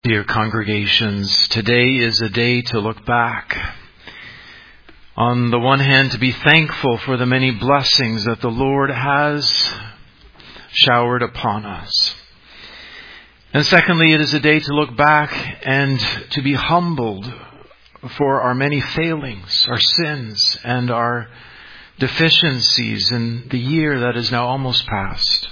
Dear congregations, today is a day to look back. On the one hand, to be thankful for the many blessings that the Lord has showered upon us. And secondly, it is a day to look back and to be humbled for our many failings, our sins, and our deficiencies in the year that is now almost past.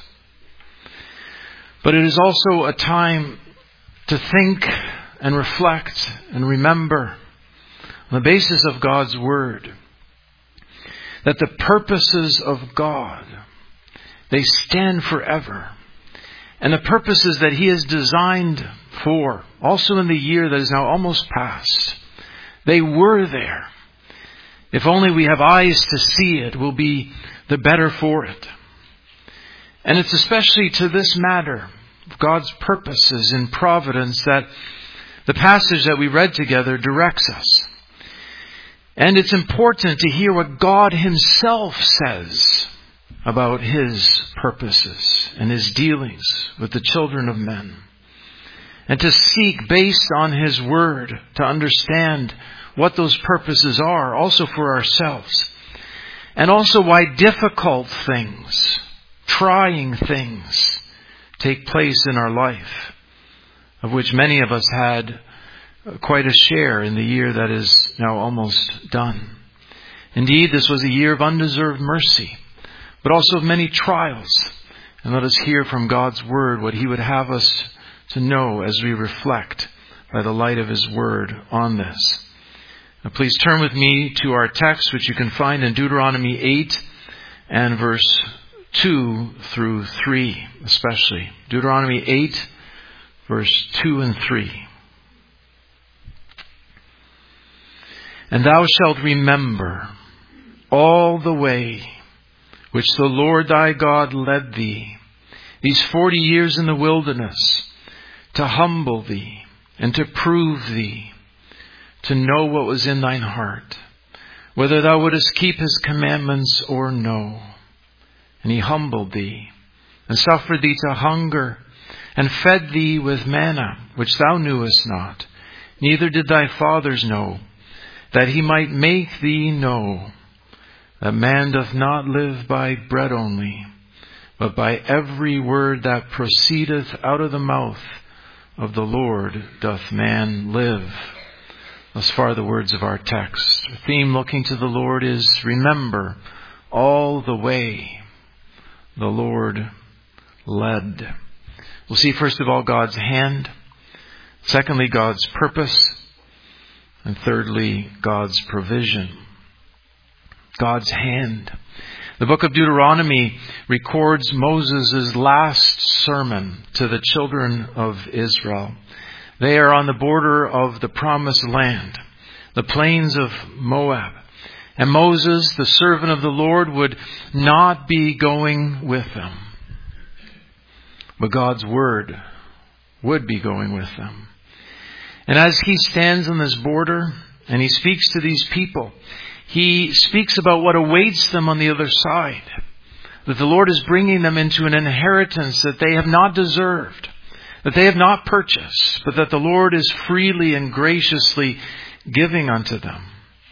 But it is also a time to think and reflect and remember on the basis of God's Word that the purposes of God, they stand forever. And the purposes that He has designed for, also in the year that is now almost past, they were there. If only we have eyes to see it, we'll be the better for it. And it's especially to this matter, God's purposes in providence, that the passage that we read together directs us. And it's important to hear what God Himself says about His purposes and His dealings with the children of men. And to seek, based on His Word, to understand what those purposes are, also for ourselves. And also why difficult things, trying things, take place in our life, of which many of us had quite a share in the year that is now almost done. Indeed, this was a year of undeserved mercy, but also of many trials. And let us hear from God's Word what He would have us to know as we reflect by the light of His Word on this. Now, please turn with me to our text, which you can find in Deuteronomy 8 and verse 2 through 3, especially. Deuteronomy 8, verse 2 and 3. And thou shalt remember all the way which the Lord thy God led thee these 40 years in the wilderness, to humble thee and to prove thee, to know what was in thine heart, whether thou wouldest keep His commandments or no. And He humbled thee, and suffered thee to hunger, and fed thee with manna, which thou knewest not, neither did thy fathers know, that He might make thee know that man doth not live by bread only, but by every word that proceedeth out of the mouth of the Lord doth man live. Thus far the words of our text. The theme looking to the Lord is remember all the way the Lord led. We'll see first of all God's hand, secondly God's purpose, and thirdly God's provision. God's hand. The book of Deuteronomy records Moses' last sermon to the children of Israel. They are on the border of the promised land, the plains of Moab. And Moses, the servant of the Lord, would not be going with them. But God's Word would be going with them. And as he stands on this border and he speaks to these people, he speaks about what awaits them on the other side. That the Lord is bringing them into an inheritance that they have not deserved, that they have not purchased, but that the Lord is freely and graciously giving unto them.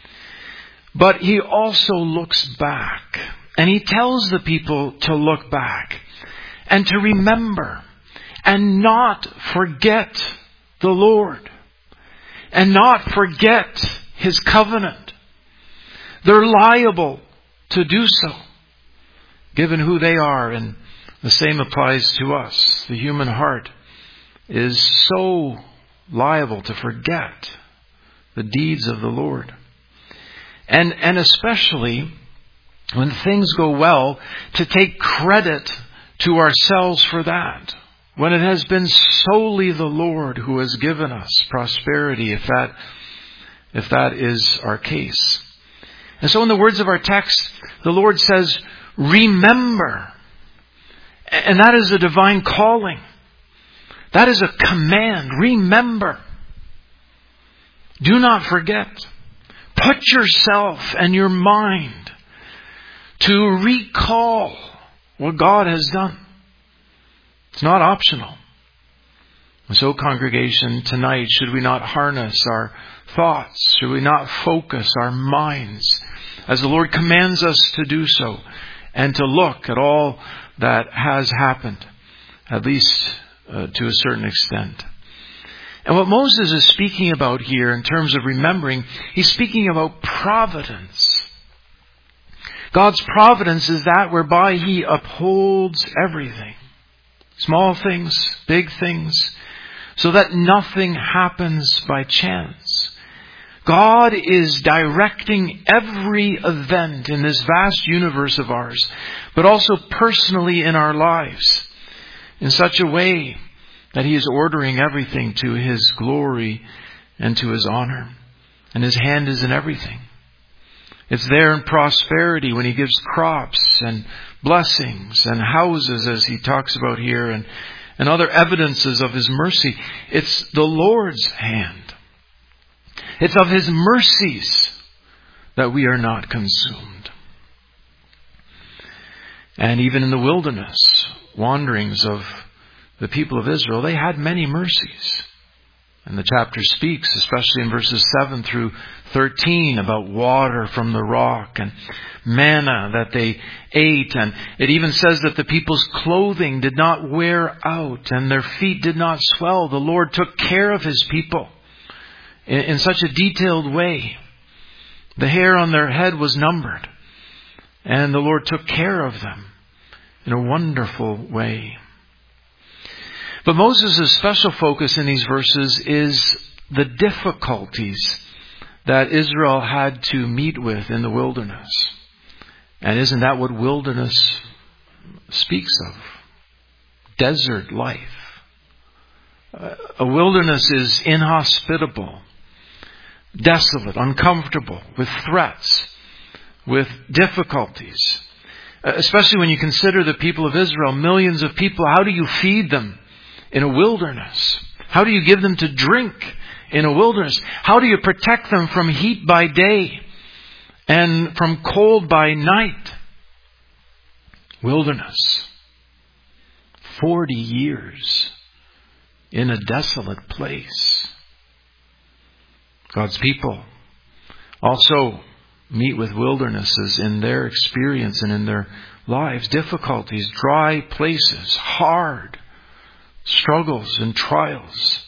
But He also looks back, and He tells the people to look back and to remember and not forget the Lord and not forget His covenant. They're liable to do so, given who they are, and the same applies to us. The human heart is so liable to forget the deeds of the Lord. And especially when things go well, to take credit to ourselves for that, when it has been solely the Lord who has given us prosperity, if that is our case. And so in the words of our text, the Lord says, remember. And that is a divine calling. That is a command. Remember. Do not forget. Put yourself and your mind to recall what God has done. It's not optional. So, congregation, tonight, should we not harness our thoughts? Should we not focus our minds as the Lord commands us to do so, and to look at all that has happened, at least to a certain extent? And what Moses is speaking about here in terms of remembering, he's speaking about providence. God's providence is that whereby He upholds everything. Small things, big things, so that nothing happens by chance. God is directing every event in this vast universe of ours, but also personally in our lives, in such a way that He is ordering everything to His glory and to His honor. And His hand is in everything. It's there in prosperity when He gives crops and blessings and houses, as He talks about here, and other evidences of His mercy. It's the Lord's hand. It's of His mercies that we are not consumed. And even in the wilderness wanderings of the people of Israel, they had many mercies. And the chapter speaks, especially in verses 7 through 13, about water from the rock and manna that they ate. And it even says that the people's clothing did not wear out and their feet did not swell. The Lord took care of His people in such a detailed way. The hair on their head was numbered, and the Lord took care of them in a wonderful way. But Moses' special focus in these verses is the difficulties that Israel had to meet with in the wilderness. And isn't that what wilderness speaks of? Desert life. A wilderness is inhospitable, desolate, uncomfortable, with threats, with difficulties. Especially when you consider the people of Israel, millions of people. How do you feed them in a wilderness? How do you give them to drink in a wilderness? How do you protect them from heat by day and from cold by night? Wilderness. 40 years in a desolate place. God's people also meet with wildernesses in their experience and in their lives. Difficulties, dry places, hard struggles and trials.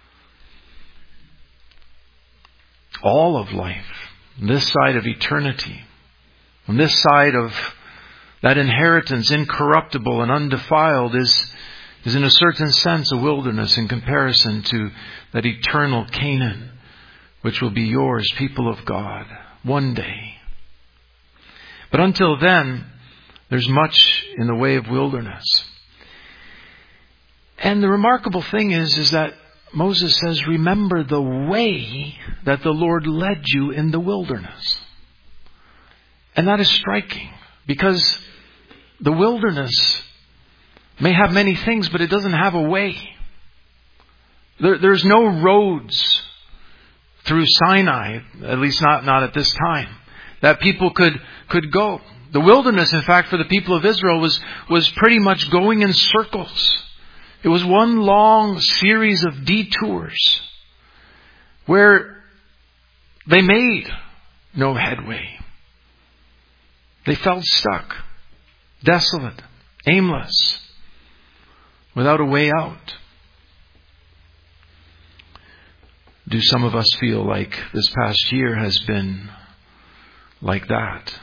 All of life, this side of eternity, on this side of that inheritance, incorruptible and undefiled, is in a certain sense a wilderness in comparison to that eternal Canaan, which will be yours, people of God, one day. But until then, there's much in the way of wilderness. And the remarkable thing is that Moses says, remember the way that the Lord led you in the wilderness. And that is striking, because the wilderness may have many things, but it doesn't have a way. There's no roads through Sinai, at least not at this time, that people could go. The wilderness, in fact, for the people of Israel was pretty much going in circles. It was one long series of detours where they made no headway. They felt stuck, desolate, aimless, without a way out. Do some of us feel like this past year has been like that?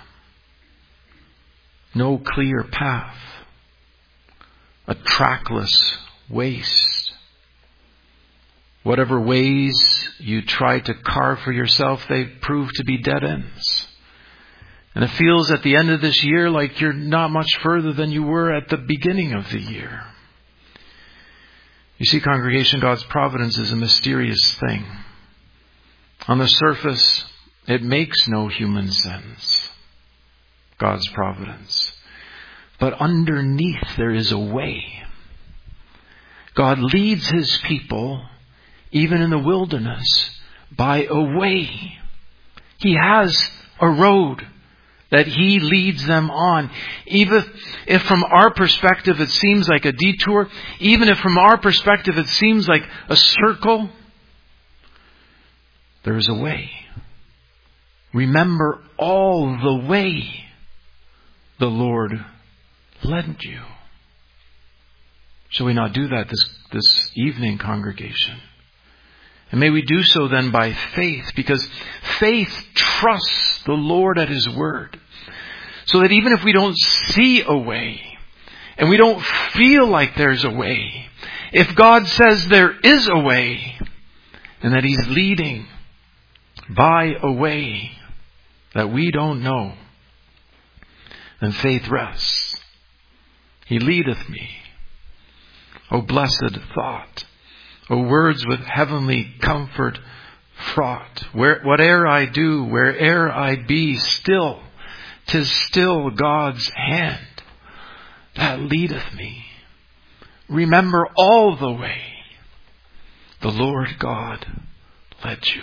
No clear path. A trackless waste. Whatever ways you try to carve for yourself, they prove to be dead ends. And it feels at the end of this year like you're not much further than you were at the beginning of the year. You see, congregation, God's providence is a mysterious thing. On the surface, it makes no human sense. God's providence. But underneath there is a way. God leads His people, even in the wilderness, by a way. He has a road that He leads them on. Even if from our perspective it seems like a detour, even if from our perspective it seems like a circle, there is a way. Remember all the way the Lord led you. Shall we not do that this evening, congregation? And may we do so then by faith, because faith trusts the Lord at His word. So that even if we don't see a way, and we don't feel like there's a way, if God says there is a way, and that He's leading by a way that we don't know, then faith rests. He leadeth me. O blessed thought. O words with heavenly comfort fraught. Whate'er I do, where'er I be, still, 'tis still God's hand that leadeth me. Remember all the way the Lord God led you.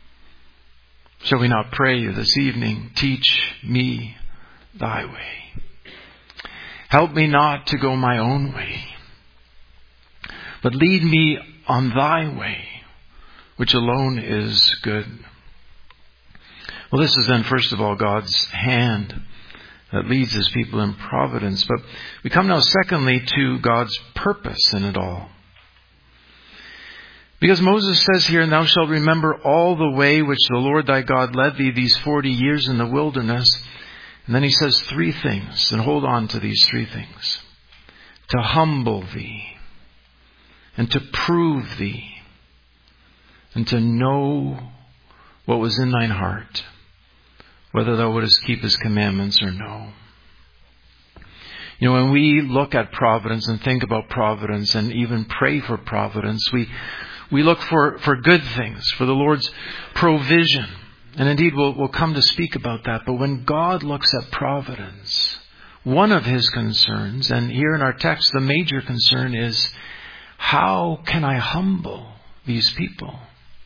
Shall we not pray this evening? Teach me thy way. Help me not to go my own way, but lead me on thy way, which alone is good. Well, this is then, first of all, God's hand that leads His people in providence. But we come now, secondly, to God's purpose in it all. Because Moses says here, and thou shalt remember all the way which the Lord thy God led thee these 40 years in the wilderness. And then He says 3 things, and hold on to these 3 things. To humble thee, and to prove thee, and to know what was in thine heart, whether thou wouldest keep His commandments or no. You know, when we look at providence and think about providence and even pray for providence, we look for good things, for the Lord's provision. And indeed, we'll come to speak about that. But when God looks at providence, one of His concerns, and here in our text, the major concern is, how can I humble these people?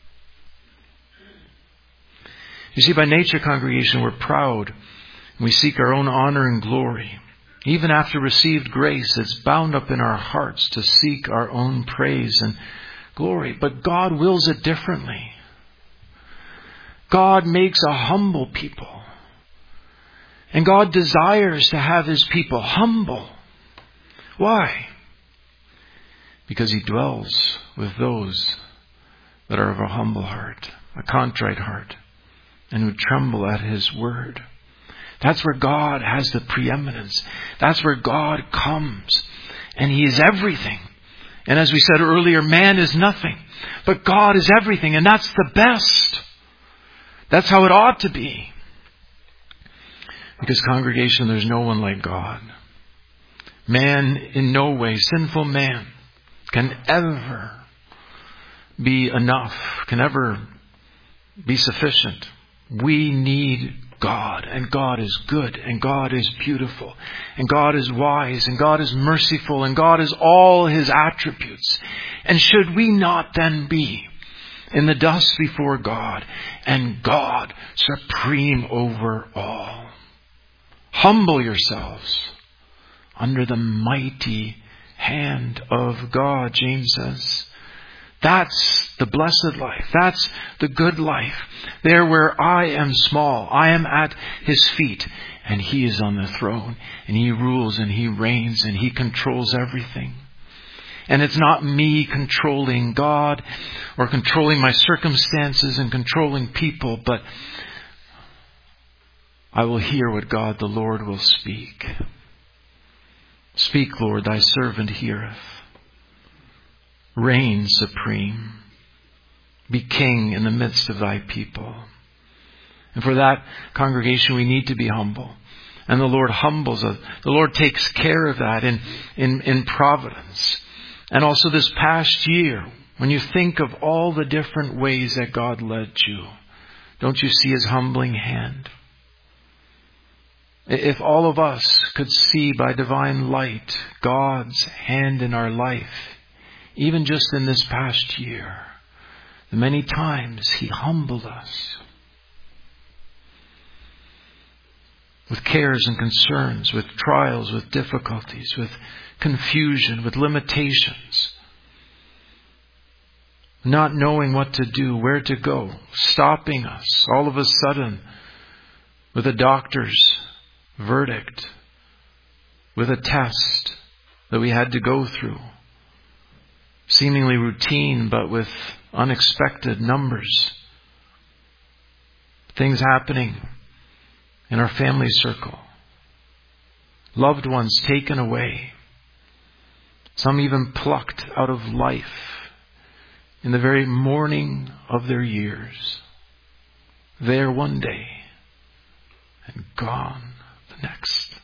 You see, by nature, congregation, we're proud. We seek our own honor and glory. Even after received grace, it's bound up in our hearts to seek our own praise and glory. But God wills it differently. God makes a humble people. And God desires to have His people humble. Why? Because He dwells with those that are of a humble heart, a contrite heart, and who tremble at His word. That's where God has the preeminence. That's where God comes. And He is everything. And as we said earlier, man is nothing. But God is everything. And that's the best. That's how it ought to be. Because, congregation, there's no one like God. Man in no way, sinful man, can ever be enough, can ever be sufficient. We need God, and God is good, and God is beautiful, and God is wise, and God is merciful, and God is all His attributes. And should we not then be in the dust before God, and God supreme over all? Humble yourselves under the mighty hand of God, James says. That's the blessed life. That's the good life. There where I am small, I am at His feet, and He is on the throne, and He rules and He reigns and He controls everything. And it's not me controlling God or controlling my circumstances and controlling people, but I will hear what God the Lord will speak. Speak, Lord, thy servant heareth. Reign supreme. Be king in the midst of thy people. And for that, congregation, we need to be humble. And the Lord humbles us. The Lord takes care of that in providence. And also this past year, when you think of all the different ways that God led you, don't you see His humbling hand? If all of us could see by divine light God's hand in our life, even just in this past year, the many times He humbled us. with cares and concerns, with trials, with difficulties, with confusion, with limitations. Not knowing what to do, where to go, stopping us all of a sudden with a doctor's verdict, with a test that we had to go through. Seemingly routine, but with unexpected numbers. Things happening in our family circle. Loved ones taken away. Some even plucked out of life in the very morning of their years. There one day and gone the next.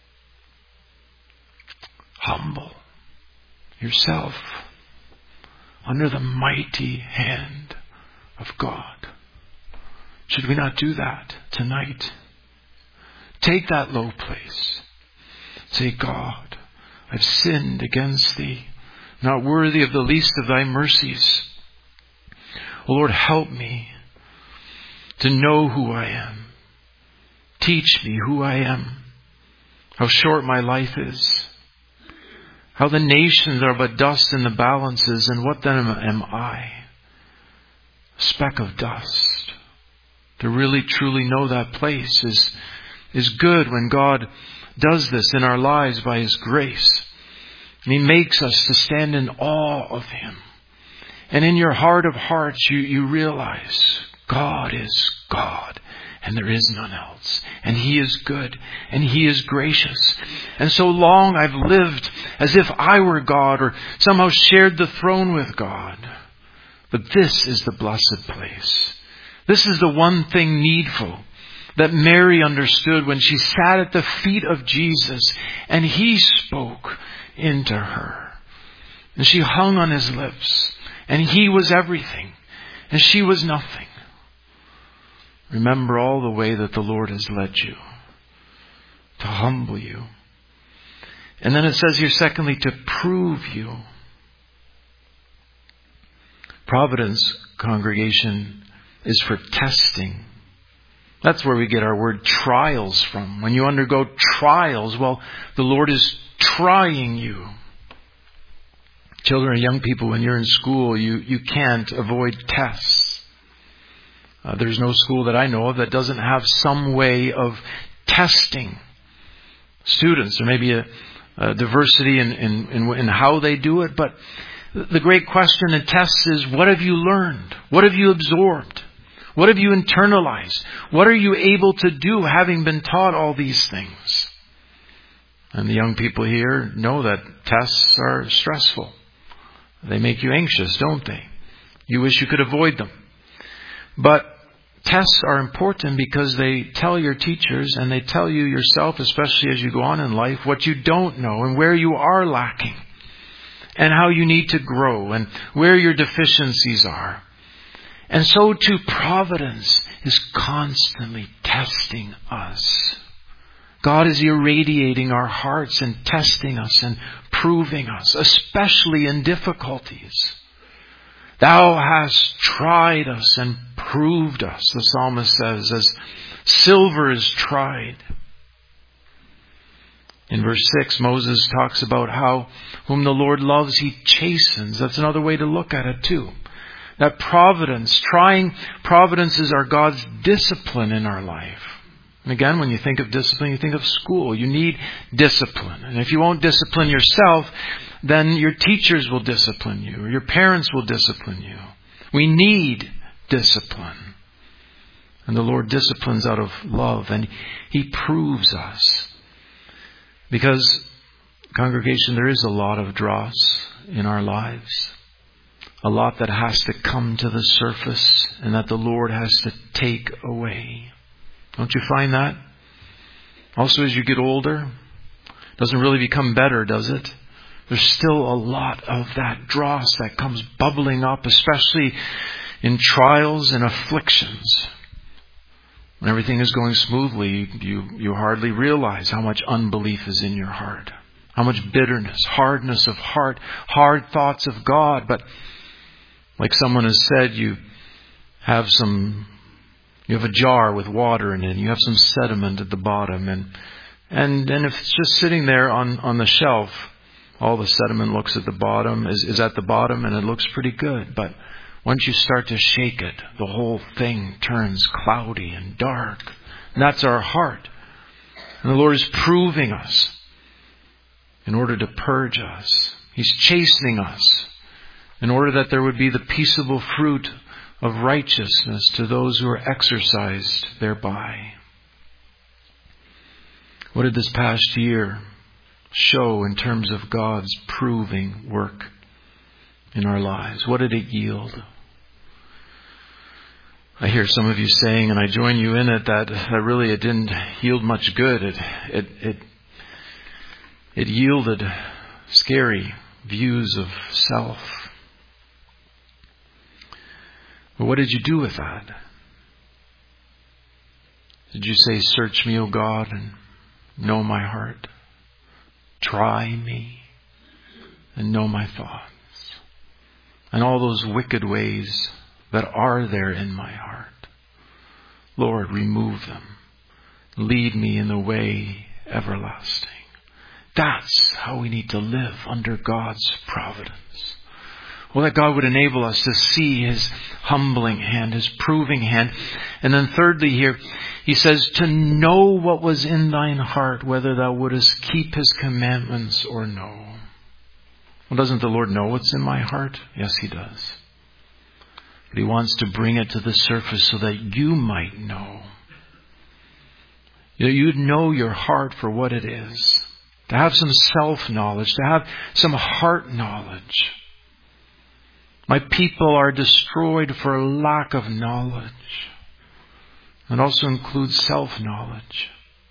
Humble yourself under the mighty hand of God. Should we not do that tonight? Take that low place. Say, God, I've sinned against Thee, not worthy of the least of Thy mercies. O Lord, help me to know who I am. Teach me who I am, how short my life is, how the nations are but dust in the balances, and what then am I? A speck of dust. To really truly know that place is good when God does this in our lives by His grace. And He makes us to stand in awe of Him. And in your heart of hearts, you realize God is God. And there is none else. And He is good. And He is gracious. And so long I've lived as if I were God, or somehow shared the throne with God. But this is the blessed place. This is the one thing needful that Mary understood when she sat at the feet of Jesus and He spoke into her. And she hung on His lips. And He was everything. And she was nothing. Remember all the way that the Lord has led you. To humble you. And then it says here, secondly, to prove you. Providence, congregation, is for testing. That's where we get our word trials from. When you undergo trials, well, the Lord is trying you. Children and young people, when you're in school, you can't avoid tests. There's no school that I know of that doesn't have some way of testing students. There may be a diversity in how they do it, but the great question in tests is, what have you learned? What have you absorbed? What have you internalized? What are you able to do having been taught all these things? And the young people here know that tests are stressful. They make you anxious, don't they? You wish you could avoid them. But tests are important because they tell your teachers and they tell you yourself, especially as you go on in life, what you don't know and where you are lacking and how you need to grow and where your deficiencies are. And so too, providence is constantly testing us. God is irradiating our hearts and testing us and proving us, especially in difficulties. Thou hast tried us and proved us, the psalmist says, as silver is tried. In verse 6, Moses talks about how whom the Lord loves, He chastens. That's another way to look at it too. That providence, trying providence is our God's discipline in our life. And again, when you think of discipline, you think of school. You need discipline. And if you won't discipline yourself, then your teachers will discipline you, or your parents will discipline you. We need discipline. And the Lord disciplines out of love, and He proves us. Because, congregation, there is a lot of dross in our lives. A lot that has to come to the surface and that the Lord has to take away. Don't you find that? Also, as you get older, it doesn't really become better, does it? There's still a lot of that dross that comes bubbling up, especially in trials and afflictions. When everything is going smoothly, you hardly realize how much unbelief is in your heart. How much bitterness, hardness of heart, hard thoughts of God. But like someone has said, you have some You have a jar with water in it, and you have some sediment at the bottom, and if it's just sitting there on the shelf, all the sediment looks at the bottom, is at the bottom, and it looks pretty good. But once you start to shake it, the whole thing turns cloudy and dark. And that's our heart. And the Lord is proving us in order to purge us. He's chastening us in order that there would be the peaceable fruit of righteousness to those who are exercised thereby. What did this past year show in terms of God's proving work in our lives? What did it yield? I hear some of you saying, and I join you in it, that really it didn't yield much good. It yielded scary views of self. But what did you do with that? Did you say, "Search me, O God, and know my heart. Try me and know my thoughts, and all those wicked ways that are there in my heart. Lord, remove them. Lead me in the way everlasting." That's how we need to live under God's providence. Well, that God would enable us to see His humbling hand, His proving hand. And then thirdly here, He says, to know what was in thine heart, whether thou wouldest keep His commandments or no. Well, doesn't the Lord know what's in my heart? Yes, He does. But He wants to bring it to the surface so that you might know. You'd know your heart for what it is. To have some self-knowledge, to have some heart knowledge. My people are destroyed for lack of knowledge. It also includes self-knowledge.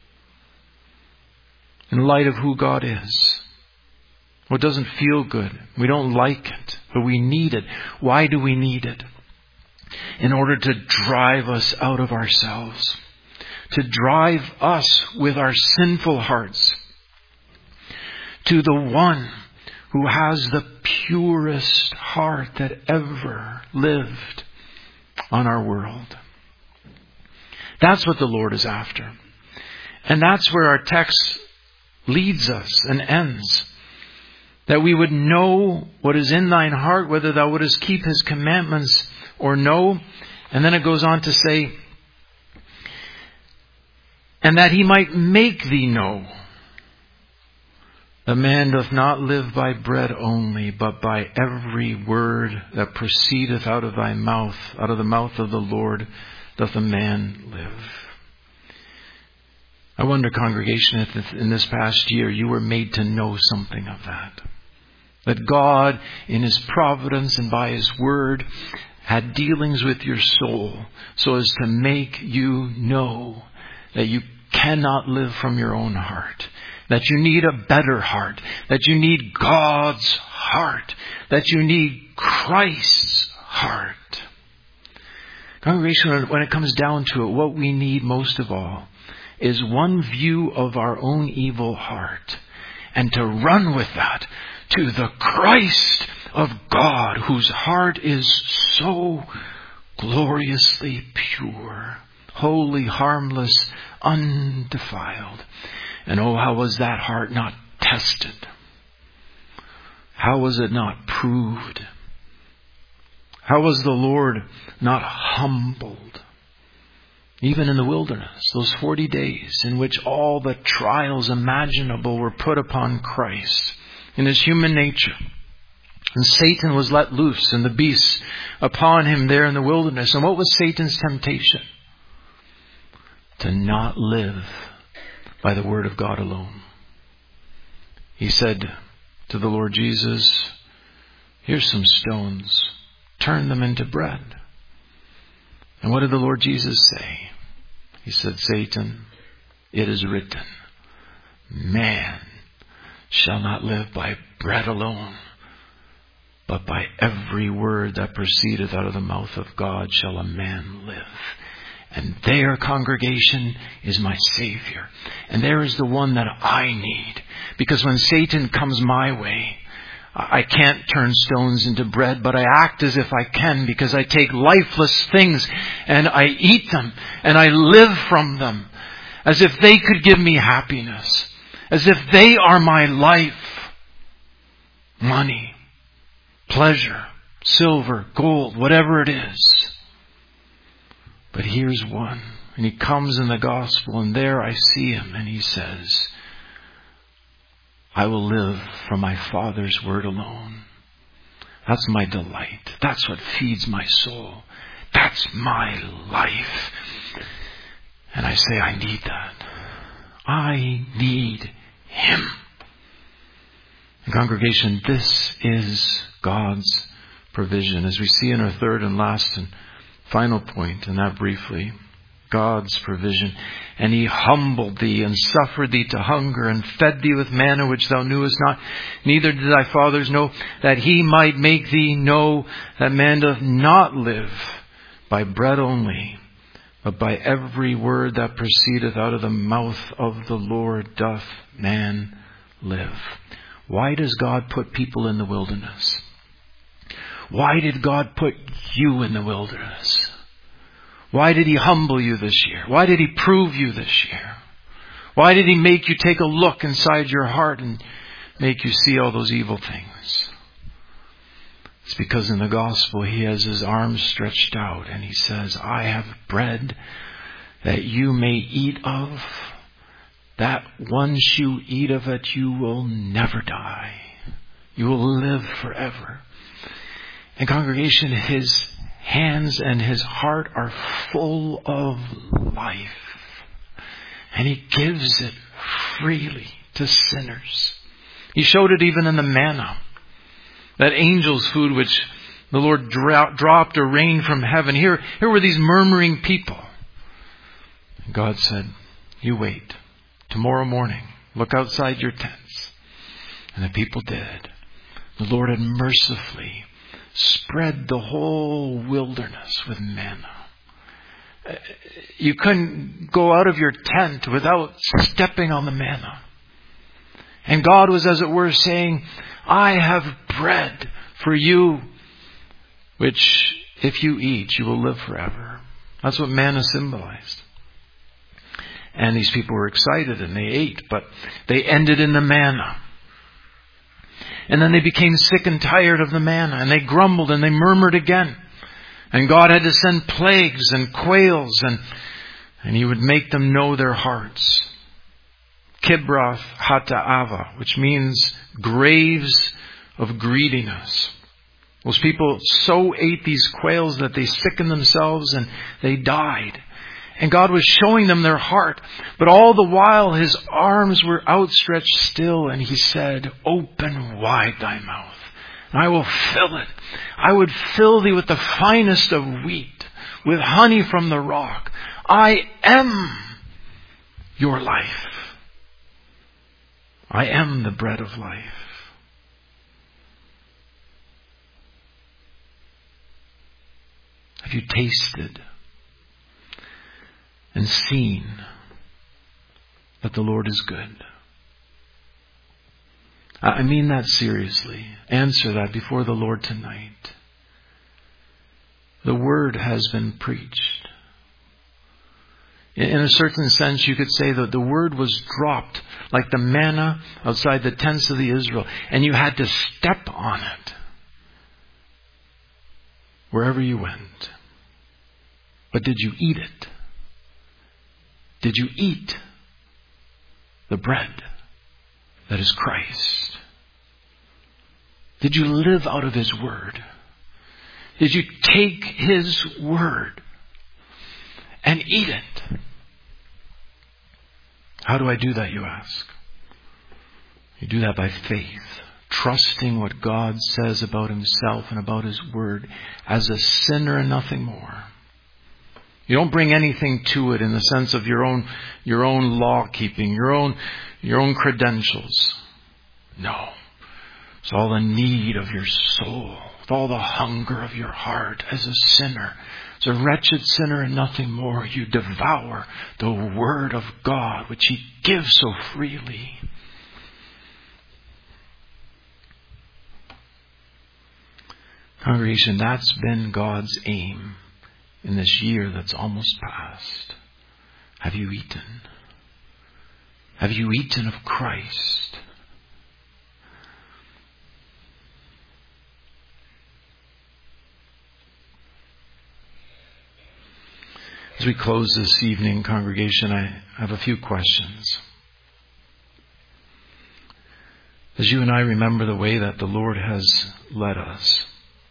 In light of who God is. What doesn't feel good. We don't like it, but we need it. Why do we need it? In order to drive us out of ourselves. To drive us with our sinful hearts to the one who has the purest heart that ever lived on our world. That's what the Lord is after. And that's where our text leads us and ends. That we would know what is in thine heart, whether thou wouldest keep His commandments or no. And then it goes on to say, and that He might make thee know. The man doth not live by bread only, but by every word that proceedeth out of thy mouth, out of the mouth of the Lord, doth a man live. I wonder, congregation, if in this past year you were made to know something of that. That God, in His providence and by His word, had dealings with your soul so as to make you know that you cannot live from your own heart. That you need a better heart. That you need God's heart. That you need Christ's heart. Congregation, when it comes down to it, what we need most of all is one view of our own evil heart. And to run with that to the Christ of God, whose heart is so gloriously pure, holy, harmless, undefiled. And oh, how was that heart not tested? How was it not proved? How was the Lord not humbled? Even in the wilderness, those 40 days in which all the trials imaginable were put upon Christ in His human nature. And Satan was let loose and the beasts upon Him there in the wilderness. And what was Satan's temptation? To not live by the word of God alone. He said to the Lord Jesus, here's some stones. Turn them into bread. And what did the Lord Jesus say? He said, Satan, it is written, man shall not live by bread alone, but by every word that proceedeth out of the mouth of God shall a man live. And there, congregation, is my Savior. And there is the one that I need. Because when Satan comes my way, I can't turn stones into bread, but I act as if I can, because I take lifeless things and I eat them and I live from them as if they could give me happiness, as if they are my life. Money, pleasure, silver, gold, whatever it is. But here's one, and he comes in the gospel, and there I see him, and he says, I will live from my Father's word alone. That's my delight. That's what feeds my soul. That's my life. And I say, I need that. I need Him. And congregation, this is God's provision. As we see in our third and last and final point, and that briefly, God's provision. And He humbled thee and suffered thee to hunger and fed thee with manna which thou knewest not, neither did thy fathers know, that He might make thee know that man doth not live by bread only, but by every word that proceedeth out of the mouth of the Lord doth man live. Why does God put people in the wilderness? Why did God put you in the wilderness? Why did He humble you this year? Why did He prove you this year? Why did He make you take a look inside your heart and make you see all those evil things? It's because in the gospel He has His arms stretched out and He says, I have bread that you may eat of, that once you eat of it, you will never die. You will live forever. And congregation, His hands and His heart are full of life. And He gives it freely to sinners. He showed it even in the manna, that angel's food which the Lord dropped or rained from heaven. Here were these murmuring people. And God said, you wait. Tomorrow morning, look outside your tents. And the people did. The Lord had mercifully spread the whole wilderness with manna. You couldn't go out of your tent without stepping on the manna. And God was, as it were, saying, I have bread for you, which if you eat, you will live forever. That's what manna symbolized. And these people were excited and they ate, but they ended in the manna. And then they became sick and tired of the manna, and they grumbled and they murmured again. And God had to send plagues and quails, and He would make them know their hearts. Kibroth Hata'ava, which means graves of greediness. Those people so ate these quails that they sickened themselves and they died. And God was showing them their heart. But all the while His arms were outstretched still, and He said, open wide thy mouth, and I will fill it. I would fill thee with the finest of wheat, with honey from the rock. I am your life. I am the bread of life. Have you tasted and seen that the Lord is good? I mean that seriously. Answer that before the Lord tonight. The Word has been preached. In a certain sense, you could say that the Word was dropped like the manna outside the tents of the Israel, and you had to step on it wherever you went. But did you eat it? Did you eat the bread that is Christ? Did you live out of His Word? Did you take His Word and eat it? How do I do that, you ask? You do that by faith, trusting what God says about Himself and about His Word as a sinner and nothing more. You don't bring anything to it in the sense of your own law keeping, your own credentials. No. It's all the need of your soul, with all the hunger of your heart as a sinner. As a wretched sinner and nothing more, you devour the Word of God, which He gives so freely. Congregation, that's been God's aim in this year that's almost past. Have you eaten? Have you eaten of Christ? As we close this evening, congregation, I have a few questions. As you and I remember the way that the Lord has led us,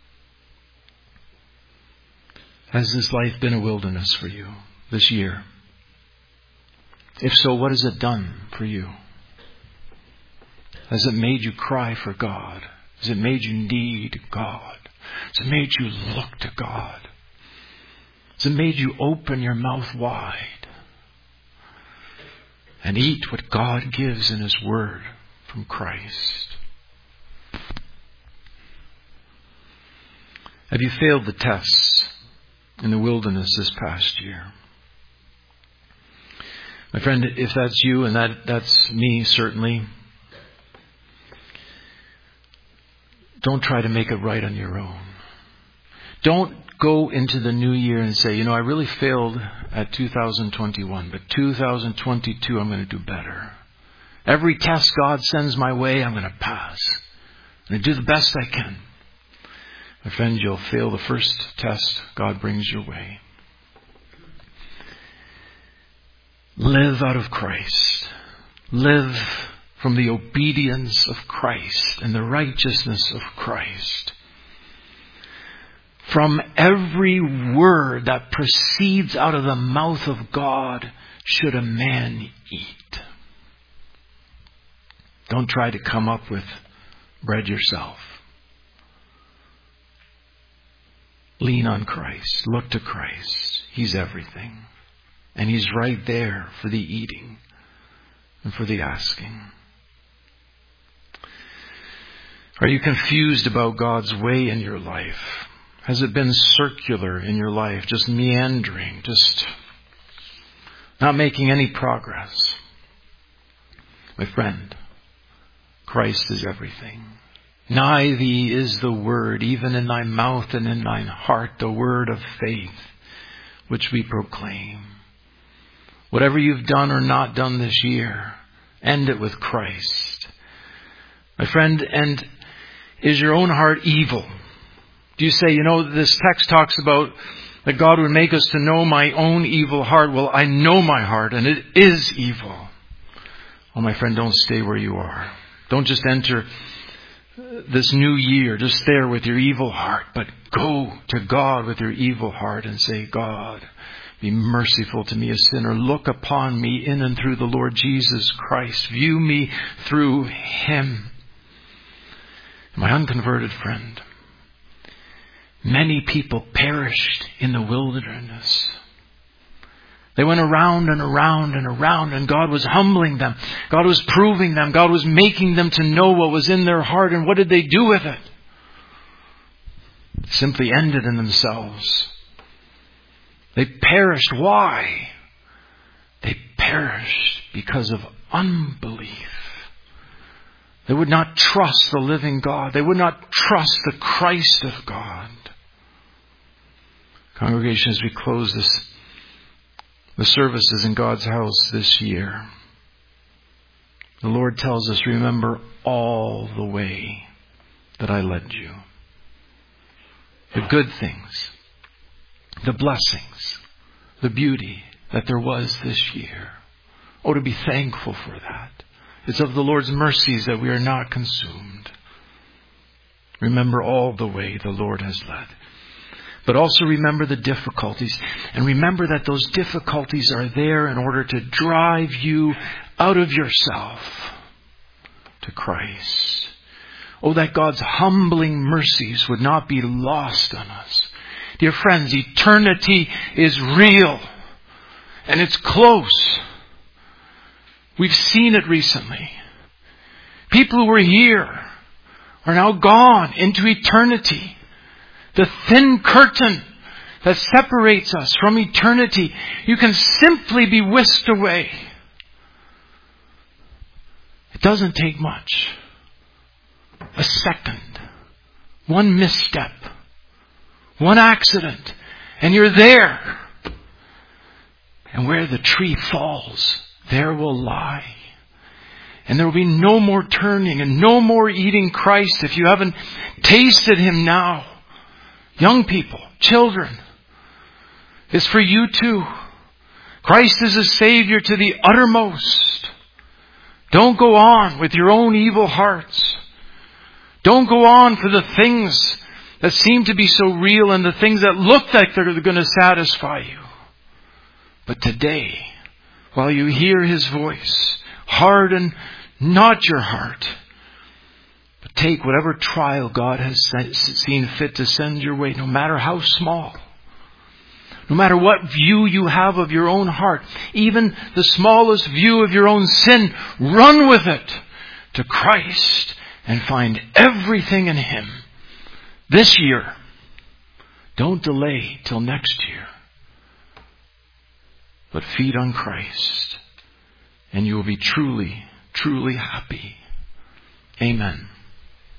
has this life been a wilderness for you this year? If so, what has it done for you? Has it made you cry for God? Has it made you need God? Has it made you look to God? Has it made you open your mouth wide and eat what God gives in His Word from Christ? Have you failed the tests in the wilderness this past year? My friend, if that's you, and that's me certainly, don't try to make it right on your own. Don't go into the new year and say, I really failed at 2021, but 2022 I'm going to do better. Every test God sends my way, I'm going to pass. I'm going to do the best I can. My friend, you'll fail the first test God brings your way. Live out of Christ. Live from the obedience of Christ and the righteousness of Christ. From every word that proceeds out of the mouth of God should a man eat. Don't try to come up with bread yourself. Lean on Christ. Look to Christ. He's everything. And He's right there for the eating and for the asking. Are you confused about God's way in your life? Has it been circular in your life, just meandering, just not making any progress? My friend, Christ is everything. Nigh thee is the word, even in thy mouth and in thine heart, the word of faith, which we proclaim. Whatever you've done or not done this year, end it with Christ. My friend, and is your own heart evil? Do you say, this text talks about that God would make us to know my own evil heart. Well, I know my heart, and it is evil. Oh, my friend, don't stay where you are. Don't just enter this new year just there with your evil heart, but go to God with your evil heart and say, God, be merciful to me, a sinner. Look upon me in and through the Lord Jesus Christ. View me through Him. My unconverted friend, many people perished in the wilderness. They went around and around and around, and God was humbling them. God was proving them. God was making them to know what was in their heart. And what did they do with it? It simply ended in themselves. They perished. Why? They perished because of unbelief. They would not trust the living God. They would not trust the Christ of God. Congregation, as we close the services in God's house this year, the Lord tells us, remember all the way that I led you. The good things, the blessings, the beauty that there was this year. Oh, to be thankful for that. It's of the Lord's mercies that we are not consumed. Remember all the way the Lord has led. But also remember the difficulties. And remember that those difficulties are there in order to drive you out of yourself to Christ. Oh, that God's humbling mercies would not be lost on us. Dear friends, eternity is real. And it's close. We've seen it recently. People who were here are now gone into eternity. The thin curtain that separates us from eternity, you can simply be whisked away. It doesn't take much. A second. One misstep. One accident, and you're there. And where the tree falls, there will lie. And there will be no more turning and no more eating Christ if you haven't tasted Him now. Young people, children, it's for you too. Christ is a Savior to the uttermost. Don't go on with your own evil hearts. Don't go on for the things that seem to be so real and the things that look like they're going to satisfy you. But today, while you hear His voice, harden not your heart, but take whatever trial God has seen fit to send your way, no matter how small. No matter what view you have of your own heart, even the smallest view of your own sin, run with it to Christ and find everything in Him. This year, don't delay till next year, but feed on Christ, and you will be truly, truly happy. Amen.